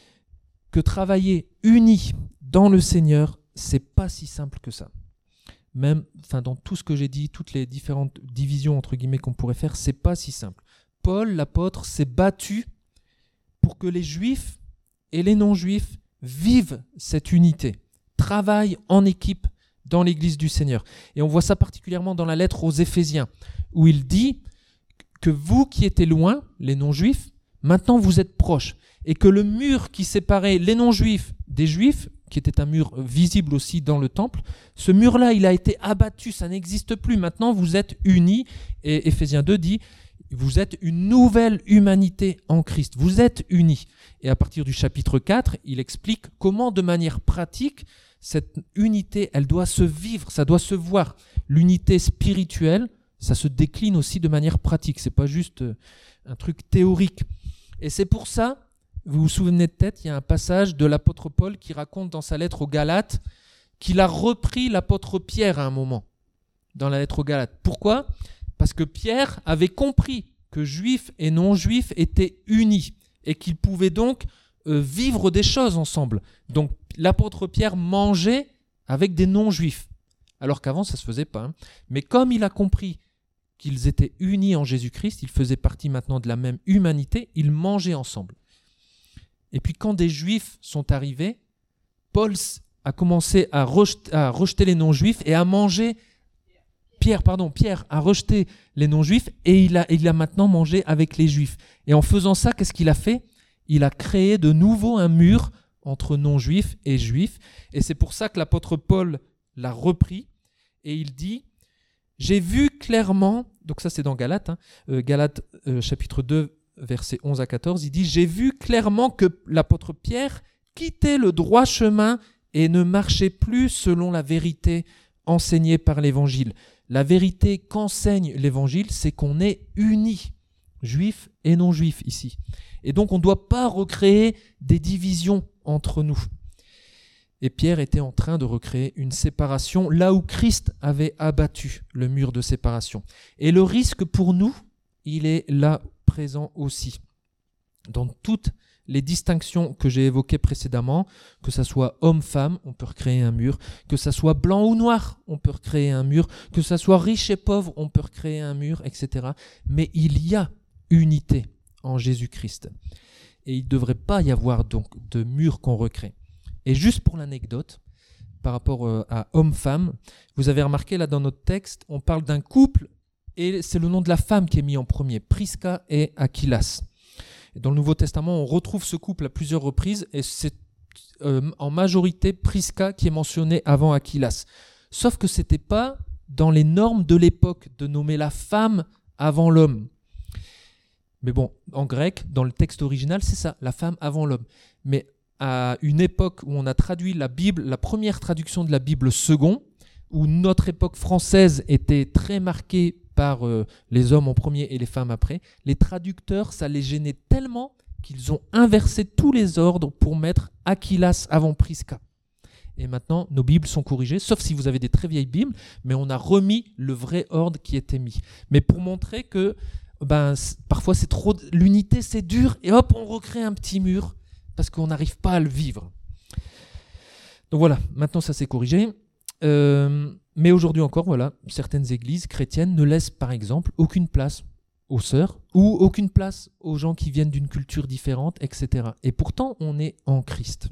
S1: que travailler unis dans le Seigneur, c'est pas si simple que ça. Même, enfin, dans tout ce que j'ai dit, toutes les différentes divisions entre guillemets qu'on pourrait faire, c'est pas si simple. Paul, l'apôtre, s'est battu pour que les Juifs et les non-Juifs vivent cette unité, travaillent en équipe dans l'Église du Seigneur. Et on voit ça particulièrement dans la lettre aux Éphésiens, où il dit que vous qui étiez loin, les non-juifs, maintenant vous êtes proches. Et que le mur qui séparait les non-juifs des juifs, qui était un mur visible aussi dans le temple, ce mur-là, il a été abattu, ça n'existe plus. Maintenant, vous êtes unis. Et Éphésiens deux dit, vous êtes une nouvelle humanité en Christ. Vous êtes unis. Et à partir du chapitre quatre, il explique comment, de manière pratique, cette unité, elle doit se vivre, ça doit se voir. L'unité spirituelle, ça se décline aussi de manière pratique. C'est pas juste un truc théorique. Et c'est pour ça, vous vous souvenez de tête, il y a un passage de l'apôtre Paul qui raconte dans sa lettre aux Galates qu'il a repris l'apôtre Pierre à un moment, dans la lettre aux Galates. Pourquoi ? Parce que Pierre avait compris que juifs et non-juifs étaient unis et qu'ils pouvaient donc euh, vivre des choses ensemble. Donc l'apôtre Pierre mangeait avec des non-juifs, alors qu'avant ça ne se faisait pas. Hein. Mais comme il a compris qu'ils étaient unis en Jésus-Christ, ils faisaient partie maintenant de la même humanité, ils mangeaient ensemble. Et puis quand des Juifs sont arrivés, Paul a commencé à rejeter, à rejeter les non-Juifs et à manger, Pierre, pardon, Pierre a rejeté les non-Juifs et il a, il a maintenant mangé avec les Juifs. Et en faisant ça, qu'est-ce qu'il a fait ? Il a créé de nouveau un mur entre non-Juifs et Juifs. Et c'est pour ça que l'apôtre Paul l'a repris et il dit « J'ai vu clairement », donc ça c'est dans Galates, hein, euh, Galates euh, chapitre deux, versets onze à quatorze, il dit « J'ai vu clairement que l'apôtre Pierre quittait le droit chemin et ne marchait plus selon la vérité enseignée par l'Évangile. » La vérité qu'enseigne l'Évangile, c'est qu'on est unis, juifs et non-juifs ici. Et donc on ne doit pas recréer des divisions entre nous. Et Pierre était en train de recréer une séparation là où Christ avait abattu le mur de séparation. Et le risque pour nous, il est là présent aussi. Dans toutes les distinctions que j'ai évoquées précédemment, que ça soit homme-femme, on peut recréer un mur, que ça soit blanc ou noir, on peut recréer un mur, que ça soit riche et pauvre, on peut recréer un mur, et cetera. Mais il y a unité en Jésus-Christ. Et il ne devrait pas y avoir donc de mur qu'on recrée. Et juste pour l'anecdote, par rapport à homme-femme, vous avez remarqué là dans notre texte, on parle d'un couple et c'est le nom de la femme qui est mis en premier, Prisca et Aquilas. Et dans le Nouveau Testament, on retrouve ce couple à plusieurs reprises et c'est euh, en majorité Prisca qui est mentionné avant Aquilas. Sauf que ce n'était pas dans les normes de l'époque de nommer la femme avant l'homme. Mais bon, en grec, dans le texte original, c'est ça, la femme avant l'homme. Mais à une époque où on a traduit la Bible, la première traduction de la Bible second, où notre époque française était très marquée par euh, les hommes en premier et les femmes après, les traducteurs, ça les gênait tellement qu'ils ont inversé tous les ordres pour mettre Aquilas avant Prisca. Et maintenant, nos Bibles sont corrigées, sauf si vous avez des très vieilles Bibles, mais on a remis le vrai ordre qui était mis. Mais pour montrer que ben, parfois c'est trop, l'unité c'est dur, et hop, on recrée un petit mur, parce qu'on n'arrive pas à le vivre. Donc voilà, maintenant ça s'est corrigé. Euh, mais aujourd'hui encore, voilà, certaines églises chrétiennes ne laissent par exemple aucune place aux sœurs, ou aucune place aux gens qui viennent d'une culture différente, et cetera. Et pourtant, on est en Christ.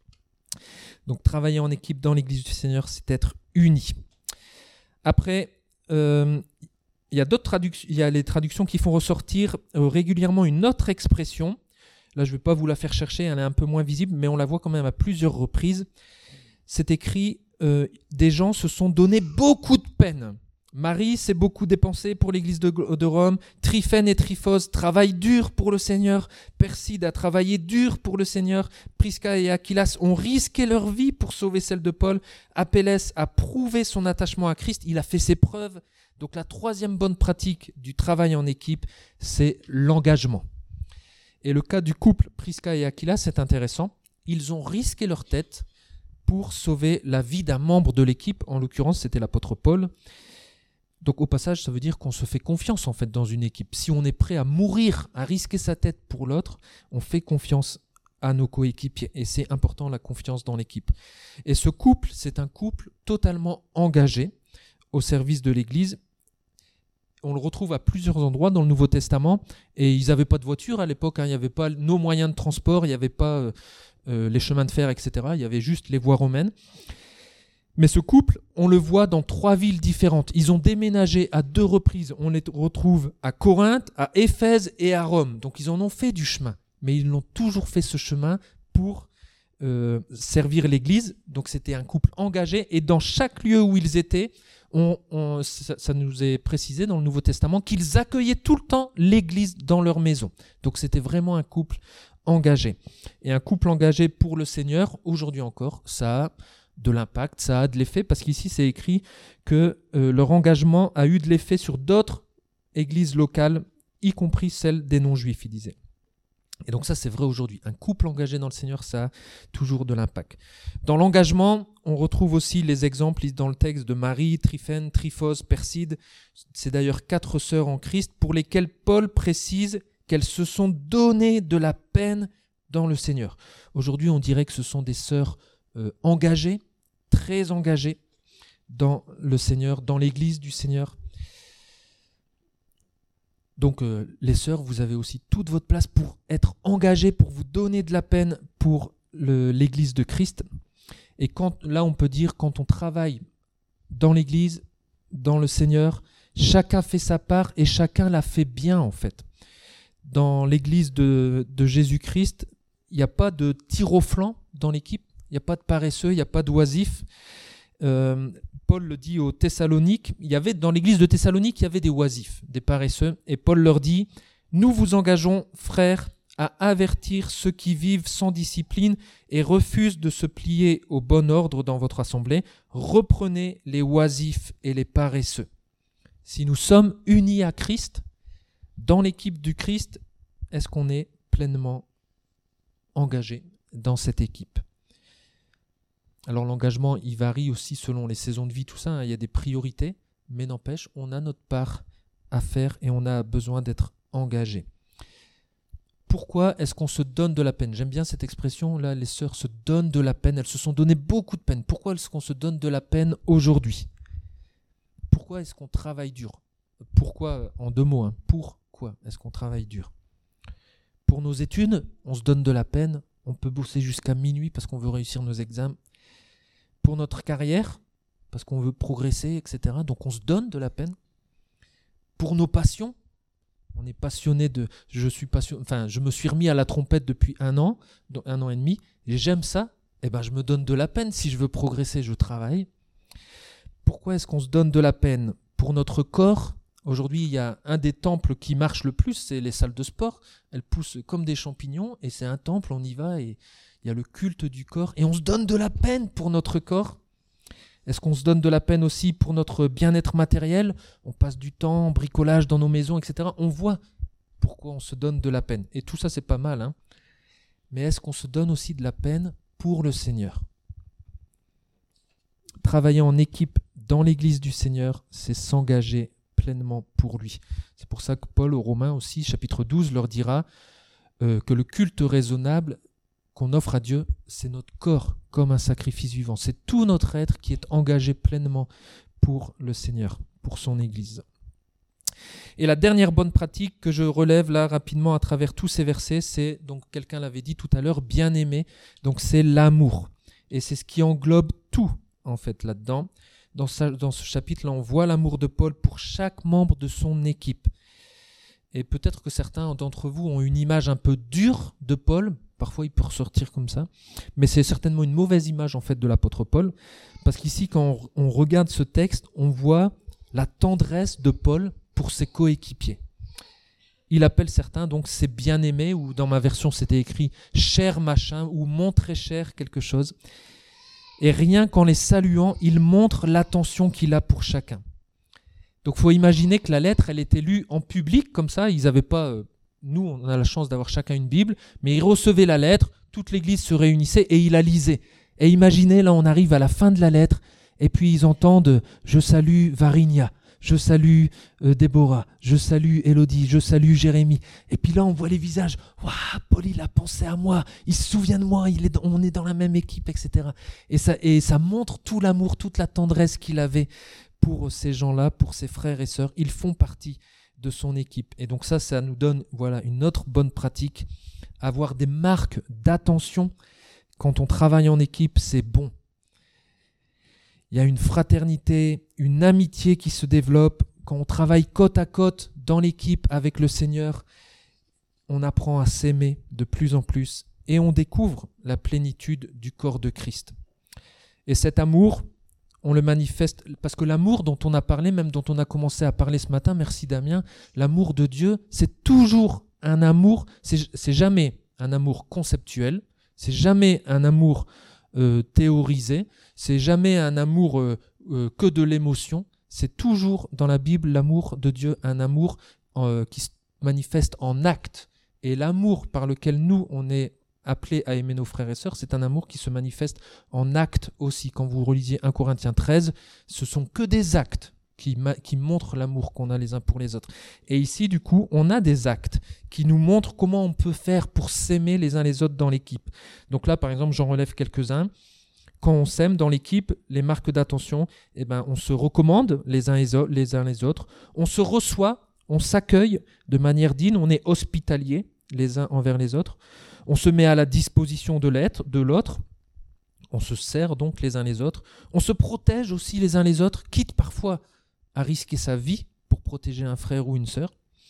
S1: Donc travailler en équipe dans l'Église du Seigneur, c'est être unis. Après, euh, il y a d'autres traductions, il y a les traductions qui font ressortir euh, régulièrement une autre expression. Là, je ne vais pas vous la faire chercher, elle est un peu moins visible, mais on la voit quand même à plusieurs reprises. C'est écrit euh, « Des gens se sont donné beaucoup de peine ». Marie s'est beaucoup dépensée pour l'église de, de Rome. Tryphène et Tryphos travaillent dur pour le Seigneur. Perside a travaillé dur pour le Seigneur. Prisca et Aquilas ont risqué leur vie pour sauver celle de Paul. Apelles a prouvé son attachement à Christ. Il a fait ses preuves. Donc la troisième bonne pratique du travail en équipe, c'est l'engagement. Et le cas du couple Prisca et Aquilas, c'est intéressant. Ils ont risqué leur tête pour sauver la vie d'un membre de l'équipe. En l'occurrence, c'était l'apôtre Paul. Donc au passage, ça veut dire qu'on se fait confiance en fait dans une équipe. Si on est prêt à mourir, à risquer sa tête pour l'autre, on fait confiance à nos coéquipiers. Et c'est important, la confiance dans l'équipe. Et ce couple, c'est un couple totalement engagé au service de l'Église. On le retrouve à plusieurs endroits dans le Nouveau Testament. Et ils n'avaient pas de voiture à l'époque, hein. Il n'y avait pas nos moyens de transport, il n'y avait pas euh, euh, les chemins de fer, et cetera. Il y avait juste les voies romaines. Mais ce couple, on le voit dans trois villes différentes. Ils ont déménagé à deux reprises. On les retrouve à Corinthe, à Éphèse et à Rome. Donc ils en ont fait du chemin. Mais ils l'ont toujours fait ce chemin pour euh, servir l'Église. Donc c'était un couple engagé. Et dans chaque lieu où ils étaient, on, on, ça, ça nous est précisé dans le Nouveau Testament qu'ils accueillaient tout le temps l'Église dans leur maison. Donc c'était vraiment un couple engagé. Et un couple engagé pour le Seigneur, aujourd'hui encore, ça a de l'impact, ça a de l'effet, parce qu'ici c'est écrit que euh, leur engagement a eu de l'effet sur d'autres églises locales, y compris celles des non-juifs, il disait. Et donc ça c'est vrai aujourd'hui. Un couple engagé dans le Seigneur, ça a toujours de l'impact. Dans l'engagement, on retrouve aussi les exemples dans le texte de Marie, Tryphène, Tryphos, Perside. C'est d'ailleurs quatre sœurs en Christ pour lesquelles Paul précise qu'elles se sont données de la peine dans le Seigneur. Aujourd'hui, on dirait que ce sont des sœurs Euh, engagés, très engagés dans le Seigneur, dans l'Église du Seigneur. Donc euh, les sœurs, vous avez aussi toute votre place pour être engagés, pour vous donner de la peine pour le, l'Église de Christ. Et quand, là, on peut dire, quand on travaille dans l'Église, dans le Seigneur, chacun fait sa part et chacun la fait bien, en fait. Dans l'Église de, de Jésus-Christ, il n'y a pas de tir au flanc dans l'équipe. Il n'y a pas de paresseux, il n'y a pas d'oisifs. Euh, Paul le dit aux Thessaloniques, il y avait, dans l'église de Thessalonique, il y avait des oisifs, des paresseux. Et Paul leur dit, « Nous vous engageons, frères, à avertir ceux qui vivent sans discipline et refusent de se plier au bon ordre dans votre assemblée. Reprenez les oisifs et les paresseux. » Si nous sommes unis à Christ, dans l'équipe du Christ, est-ce qu'on est pleinement engagé dans cette équipe ? Alors l'engagement, il varie aussi selon les saisons de vie, tout ça, hein. Il y a des priorités, mais n'empêche, on a notre part à faire et on a besoin d'être engagé. Pourquoi est-ce qu'on se donne de la peine ? J'aime bien cette expression, là, les sœurs se donnent de la peine, elles se sont donné beaucoup de peine. Pourquoi est-ce qu'on se donne de la peine aujourd'hui ? Pourquoi est-ce qu'on travaille dur ? Pourquoi, en deux mots, hein, pourquoi est-ce qu'on travaille dur ? Pour nos études, on se donne de la peine, on peut bosser jusqu'à minuit parce qu'on veut réussir nos examens. Pour notre carrière, parce qu'on veut progresser, et cetera. Donc on se donne de la peine. Pour nos passions, on est passionné de... Je suis passionné, enfin, je me suis remis à la trompette depuis un an, un an et demi, et j'aime ça, et ben je me donne de la peine. Si je veux progresser, je travaille. Pourquoi est-ce qu'on se donne de la peine ? Pour notre corps, Aujourd'hui, il y a un des temples qui marche le plus, c'est les salles de sport. Elles poussent comme des champignons et c'est un temple, on y va et il y a le culte du corps. Et on se donne de la peine pour notre corps. Est-ce qu'on se donne de la peine aussi pour notre bien-être matériel ? On passe du temps en bricolage dans nos maisons, et cetera. On voit pourquoi on se donne de la peine. Et tout ça, c'est pas mal. Hein ? Mais est-ce qu'on se donne aussi de la peine pour le Seigneur ? Travailler en équipe dans l'Église du Seigneur, c'est s'engager pleinement pour lui. C'est pour ça que Paul aux Romains aussi, chapitre douze, leur dira euh, que le culte raisonnable qu'on offre à Dieu, c'est notre corps comme un sacrifice vivant. C'est tout notre être qui est engagé pleinement pour le Seigneur, pour son Église. Et la dernière bonne pratique que je relève là rapidement à travers tous ces versets, c'est, donc quelqu'un l'avait dit tout à l'heure, bien aimer, donc c'est l'amour. Et c'est ce qui englobe tout en fait là-dedans. Dans, sa, dans ce chapitre-là, on voit l'amour de Paul pour chaque membre de son équipe. Et peut-être que certains d'entre vous ont une image un peu dure de Paul. Parfois, il peut ressortir comme ça. Mais c'est certainement une mauvaise image en fait de l'apôtre Paul. Parce qu'ici, quand on, on regarde ce texte, on voit la tendresse de Paul pour ses coéquipiers. Il appelle certains donc ses bien-aimés, ou dans ma version, c'était écrit « cher machin » ou « mon très cher quelque chose ». Et rien qu'en les saluant, il montre l'attention qu'il a pour chacun. Donc il faut imaginer que la lettre, elle était lue en public, comme ça, ils n'avaient pas... Euh, nous, on a la chance d'avoir chacun une Bible, mais ils recevaient la lettre, toute l'église se réunissait et ils la lisaient. Et imaginez, là, on arrive à la fin de la lettre, et puis ils entendent « Je salue Varinia ». Je salue euh, Déborah, je salue Élodie, je salue Jérémie. Et puis là, on voit les visages. Waouh, Paul, il a pensé à moi, il se souvient de moi, il est dans, on est dans la même équipe, et cetera. Et ça, et ça montre tout l'amour, toute la tendresse qu'il avait pour ces gens-là, pour ses frères et sœurs. Ils font partie de son équipe. Et donc ça, ça nous donne voilà, une autre bonne pratique. Avoir des marques d'attention quand on travaille en équipe, c'est bon. Il y a une fraternité, une amitié qui se développe. Quand on travaille côte à côte dans l'équipe avec le Seigneur, on apprend à s'aimer de plus en plus et on découvre la plénitude du corps de Christ. Et cet amour, on le manifeste, parce que l'amour dont on a parlé, même dont on a commencé à parler ce matin, merci Damien, l'amour de Dieu, c'est toujours un amour, c'est, c'est jamais un amour conceptuel, c'est jamais un amour euh, théorisé, c'est jamais un amour euh, euh, que de l'émotion, c'est toujours dans la Bible l'amour de Dieu, un amour euh, qui se manifeste en acte. Et l'amour par lequel nous, on est appelés à aimer nos frères et sœurs, c'est un amour qui se manifeste en acte aussi. Quand vous relisiez un Corinthiens treize, ce sont que des actes qui, ma- qui montrent l'amour qu'on a les uns pour les autres. Et ici, du coup, on a des actes qui nous montrent comment on peut faire pour s'aimer les uns les autres dans l'équipe. Donc là, par exemple, j'en relève quelques-uns. Quand on s'aime dans l'équipe, les marques d'attention, eh ben, on se recommande les uns les, o- les uns les autres, on se reçoit, on s'accueille de manière digne, on est hospitalier les uns envers les autres, on se met à la disposition de l'être, de l'autre, on se sert donc les uns les autres, on se protège aussi les uns les autres, quitte parfois à risquer sa vie pour protéger un frère ou une sœur.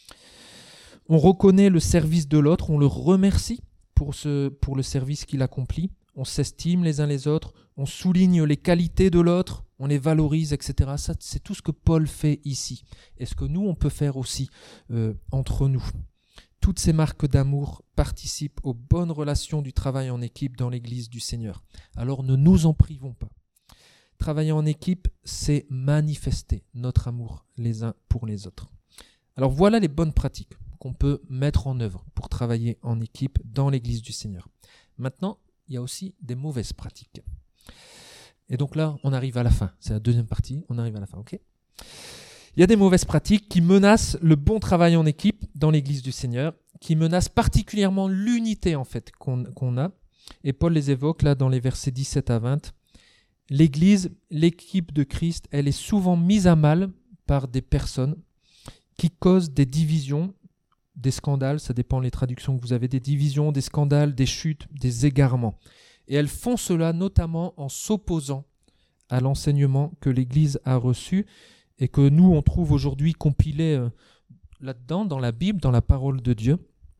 S1: On reconnaît le service de l'autre, on le remercie pour, ce, pour le service qu'il accomplit, on s'estime les uns les autres, on souligne les qualités de l'autre, on les valorise, et cetera. Ça, c'est tout ce que Paul fait ici. Et ce que nous, on peut faire aussi euh, entre nous. Toutes ces marques d'amour participent aux bonnes relations du travail en équipe dans l'Église du Seigneur. Alors ne nous en privons pas. Travailler en équipe, c'est manifester notre amour les uns pour les autres. Alors voilà les bonnes pratiques qu'on peut mettre en œuvre pour travailler en équipe dans l'Église du Seigneur. Maintenant, il y a aussi des mauvaises pratiques. Et donc là, on arrive à la fin. C'est la deuxième partie, on arrive à la fin, ok ? Il y a des mauvaises pratiques qui menacent le bon travail en équipe dans l'Église du Seigneur, qui menacent particulièrement l'unité en fait qu'on, qu'on a. Et Paul les évoque là dans les versets dix-sept à vingt. L'Église, l'équipe de Christ, elle est souvent mise à mal par des personnes qui causent des divisions, des scandales, ça dépend des traductions que vous avez, des divisions, des scandales, des chutes, des égarements. Et elles font cela notamment en s'opposant à l'enseignement que l'Église a reçu et que nous, on trouve aujourd'hui compilé euh, là-dedans, dans la Bible, dans la parole de Dieu.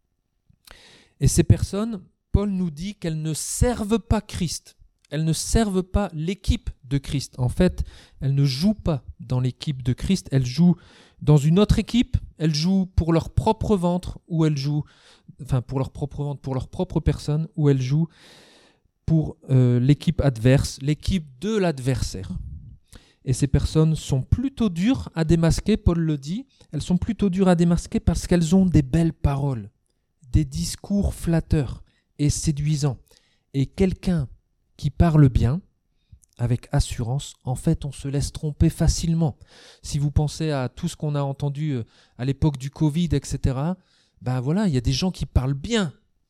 S1: Et ces personnes, Paul nous dit qu'elles ne servent pas Christ, elles ne servent pas l'équipe de Christ. En fait, elles ne jouent pas dans l'équipe de Christ, elles jouent Dans une autre équipe, elles jouent pour leur propre ventre, ou elles jouent, enfin pour leur propre ventre, pour leur propre personne, ou elles jouent pour euh, l'équipe adverse, l'équipe de l'adversaire. Et ces personnes sont plutôt dures à démasquer, Paul le dit, elles sont plutôt dures à démasquer parce qu'elles ont des belles paroles, des discours flatteurs et séduisants. Et quelqu'un qui parle bien, avec assurance, en fait, on se laisse tromper facilement. Si vous pensez à tout ce qu'on a entendu à l'époque du Covid, et cetera, ben voilà, il y a des gens qui parlent bien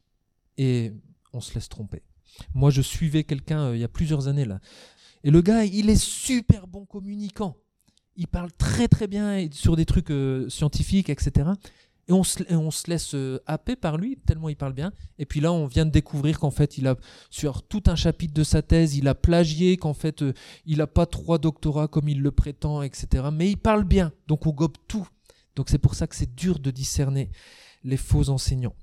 S1: et on se laisse tromper. Moi, je suivais quelqu'un euh, il y a plusieurs années là, et le gars, il est super bon communicant. Il parle très très bien sur des trucs euh, scientifiques, et cetera. Et on se, et on se laisse euh, happer par lui, tellement il parle bien. Et puis là, on vient de découvrir qu'en fait, il a, sur tout un chapitre de sa thèse, il a plagié, qu'en fait, euh, il n'a pas trois doctorats comme il le prétend, et cetera. Mais il parle bien, donc on gobe tout. Donc c'est pour ça que c'est dur de discerner les faux enseignants.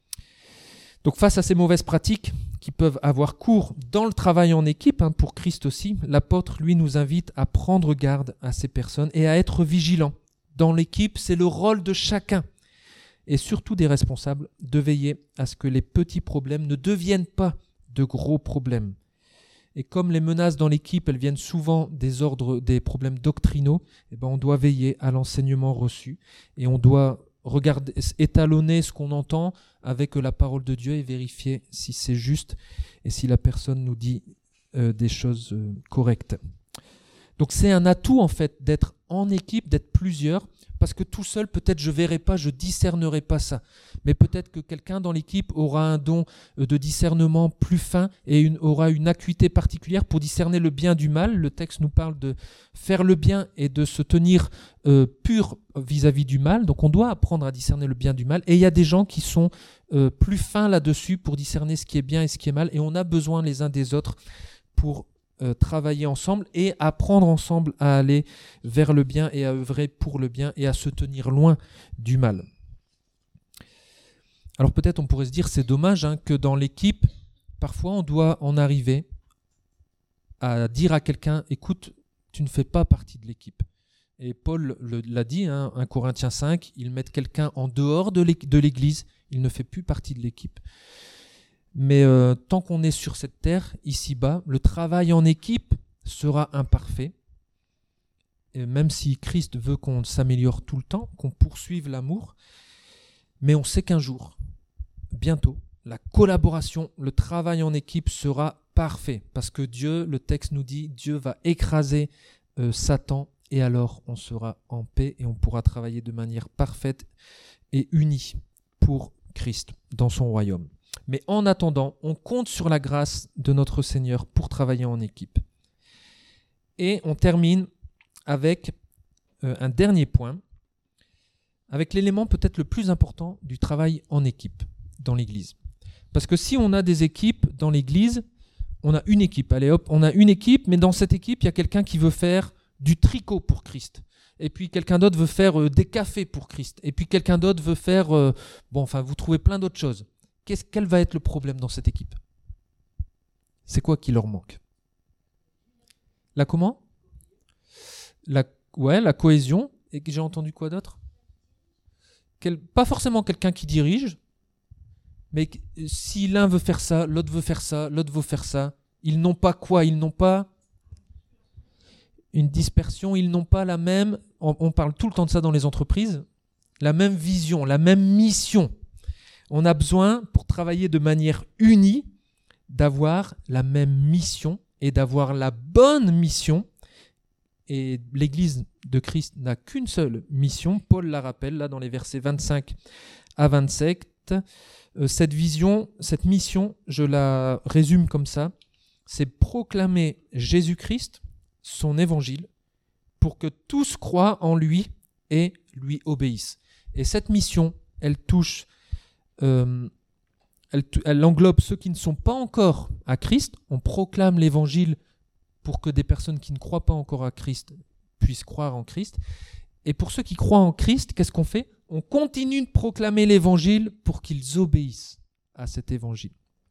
S1: Donc face à ces mauvaises pratiques qui peuvent avoir cours dans le travail en équipe, hein, pour Christ aussi, l'apôtre, lui, nous invite à prendre garde à ces personnes et à être vigilants. Dans l'équipe, c'est le rôle de chacun, et surtout des responsables, de veiller à ce que les petits problèmes ne deviennent pas de gros problèmes. Et comme les menaces dans l'équipe, elles viennent souvent des ordres, des problèmes doctrinaux, eh ben on doit veiller à l'enseignement reçu, et on doit regarder, étalonner ce qu'on entend avec la parole de Dieu et vérifier si c'est juste et si la personne nous dit euh, des choses euh, correctes. Donc c'est un atout en fait d'être en équipe, d'être plusieurs, parce que tout seul peut-être je verrai pas, je discernerai pas ça. Mais peut-être que quelqu'un dans l'équipe aura un don de discernement plus fin et une, aura une acuité particulière pour discerner le bien du mal. Le texte nous parle de faire le bien et de se tenir euh, pur vis-à-vis du mal. Donc on doit apprendre à discerner le bien du mal. Et il y a des gens qui sont euh, plus fins là-dessus pour discerner ce qui est bien et ce qui est mal. Et on a besoin les uns des autres pour Euh, travailler ensemble et apprendre ensemble à aller vers le bien et à œuvrer pour le bien et à se tenir loin du mal. Alors peut-être on pourrait se dire c'est dommage hein, que dans l'équipe, parfois on doit en arriver à dire à quelqu'un écoute, tu ne fais pas partie de l'équipe. Et Paul le, l'a dit, hein, un Corinthiens cinq, ils mettent quelqu'un en dehors de l'église, il ne fait plus partie de l'équipe. Mais euh, tant qu'on est sur cette terre, ici-bas, le travail en équipe sera imparfait. Et même si Christ veut qu'on s'améliore tout le temps, qu'on poursuive l'amour, mais on sait qu'un jour, bientôt, la collaboration, le travail en équipe sera parfait. Parce que Dieu, le texte nous dit, Dieu va écraser euh, Satan et alors on sera en paix et on pourra travailler de manière parfaite et unie pour Christ dans son royaume. Mais en attendant, on compte sur la grâce de notre Seigneur pour travailler en équipe. Et on termine avec euh, un dernier point, avec l'élément peut-être le plus important du travail en équipe dans l'Église. Parce que si on a des équipes dans l'Église, on a une équipe. Allez hop, on a une équipe, mais dans cette équipe, il y a quelqu'un qui veut faire du tricot pour Christ. Et puis quelqu'un d'autre veut faire euh, des cafés pour Christ. Et puis quelqu'un d'autre veut faire... Euh, bon, enfin, vous trouvez plein d'autres choses. Qu'est-ce, quel va être le problème dans cette équipe ? C'est quoi qui leur manque ? La comment ? La, ouais, la cohésion. Et j'ai entendu quoi d'autre ? Quel, Pas forcément quelqu'un qui dirige, mais si l'un veut faire ça, l'autre veut faire ça, l'autre veut faire ça, ils n'ont pas quoi ? Ils n'ont pas une dispersion, ils n'ont pas la même, on, on parle tout le temps de ça dans les entreprises, la même vision, la même mission. On a besoin, pour travailler de manière unie, d'avoir la même mission et d'avoir la bonne mission. Et l'Église de Christ n'a qu'une seule mission. Paul la rappelle là dans les versets vingt-cinq à vingt-sept. Euh, cette vision, cette mission, je la résume comme ça. C'est proclamer Jésus-Christ, son évangile, pour que tous croient en lui et lui obéissent. Et cette mission, elle touche Euh, elle, elle englobe ceux qui ne sont pas encore à Christ. On proclame l'évangile pour que des personnes qui ne croient pas encore à Christ puissent croire en Christ. Et pour ceux qui croient en Christ, qu'est-ce qu'on fait ? On continue de proclamer l'évangile pour qu'ils obéissent à cet évangile.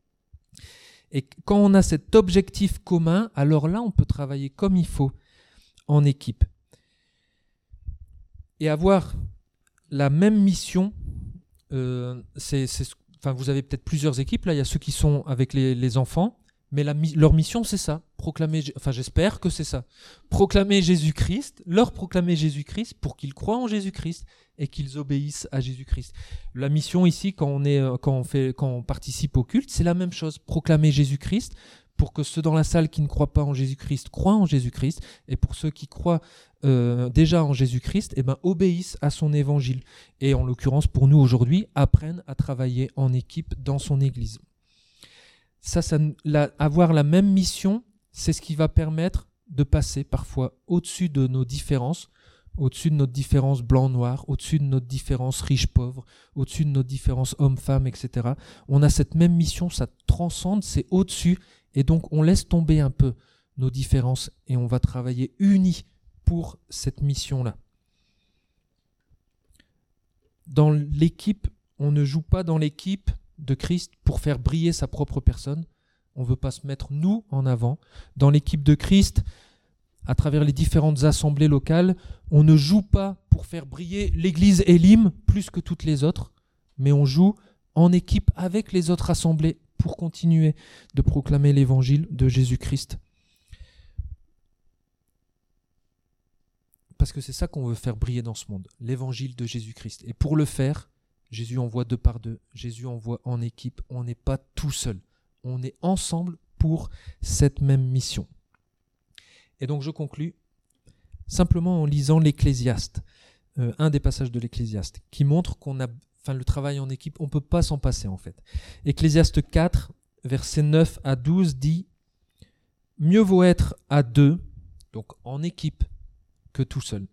S1: Et quand on a cet objectif commun, alors là, on peut travailler comme il faut en équipe. Et avoir la même mission, euh, c'est, c'est, enfin, vous avez peut-être plusieurs équipes, là il y a ceux qui sont avec les, les enfants, mais la, leur mission c'est ça, proclamer, enfin j'espère que c'est ça, proclamer Jésus-Christ, leur proclamer Jésus-Christ pour qu'ils croient en Jésus-Christ et qu'ils obéissent à Jésus-Christ. La mission ici, quand on, est, quand on, fait, quand on participe au culte, c'est la même chose, proclamer Jésus-Christ pour que ceux dans la salle qui ne croient pas en Jésus-Christ croient en Jésus-Christ, et pour ceux qui croient euh, déjà en Jésus-Christ, eh ben, obéissent à son évangile. Et en l'occurrence, pour nous aujourd'hui, apprennent à travailler en équipe dans son église. Ça, ça la, avoir la même mission, c'est ce qui va permettre de passer parfois au-dessus de nos différences, au-dessus de notre différence blanc-noir, au-dessus de notre différence riche-pauvre, au-dessus de notre différence homme-femme, et cetera. On a cette même mission, ça transcende, c'est au-dessus, et donc on laisse tomber un peu nos différences et on va travailler unis pour cette mission-là. Dans l'équipe, on ne joue pas dans l'équipe de Christ pour faire briller sa propre personne. On ne veut pas se mettre nous en avant. Dans l'équipe de Christ, à travers les différentes assemblées locales, on ne joue pas pour faire briller l'église Élim plus que toutes les autres, mais on joue en équipe avec les autres assemblées pour continuer de proclamer l'évangile de Jésus-Christ. Parce que c'est ça qu'on veut faire briller dans ce monde, l'évangile de Jésus-Christ. Et pour le faire, Jésus envoie deux par deux, Jésus envoie en équipe, on n'est pas tout seul, on est ensemble pour cette même mission. Et donc je conclus simplement en lisant l'Ecclésiaste, euh, un des passages de l'Ecclésiaste, qui montre qu'on a, enfin le travail en équipe, on ne peut pas s'en passer en fait. Ecclésiaste quatre, versets neuf à douze dit « Mieux vaut être à deux, donc en équipe, que tout seul.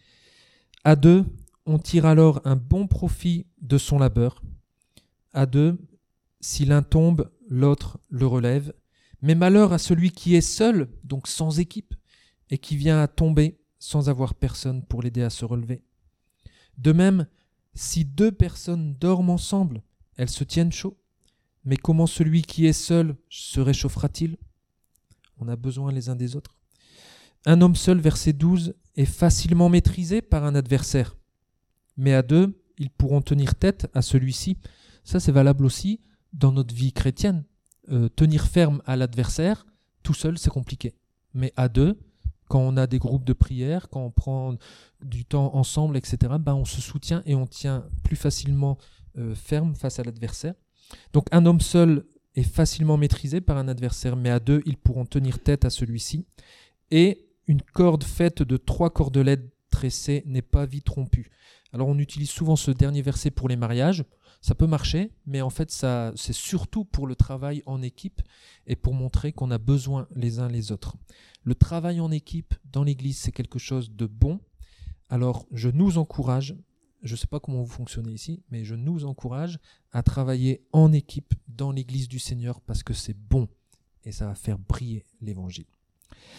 S1: À deux, on tire alors un bon profit de son labeur. À deux, si l'un tombe, l'autre le relève. Mais malheur à celui qui est seul, donc sans équipe, et qui vient à tomber sans avoir personne pour l'aider à se relever. De même, si deux personnes dorment ensemble, elles se tiennent chaud. Mais comment celui qui est seul se réchauffera-t-il ? On a besoin les uns des autres. Un homme seul, verset douze, est facilement maîtrisé par un adversaire. Mais à deux, ils pourront tenir tête à celui-ci. Ça, c'est valable aussi dans notre vie chrétienne. Euh, tenir ferme à l'adversaire, tout seul, c'est compliqué. Mais à deux, quand on a des groupes de prière, quand on prend du temps ensemble, et cetera, ben on se soutient et on tient plus facilement euh, ferme face à l'adversaire. Donc un homme seul est facilement maîtrisé par un adversaire, mais à deux, ils pourront tenir tête à celui-ci. Et une corde faite de trois cordelettes tressées n'est pas vite rompue. Alors on utilise souvent ce dernier verset pour les mariages. Ça peut marcher, mais en fait ça, c'est surtout pour le travail en équipe et pour montrer qu'on a besoin les uns les autres. Le travail en équipe dans l'église, c'est quelque chose de bon. Alors je nous encourage, je ne sais pas comment vous fonctionnez ici, mais je nous encourage à travailler en équipe dans l'église du Seigneur parce que c'est bon et ça va faire briller l'évangile.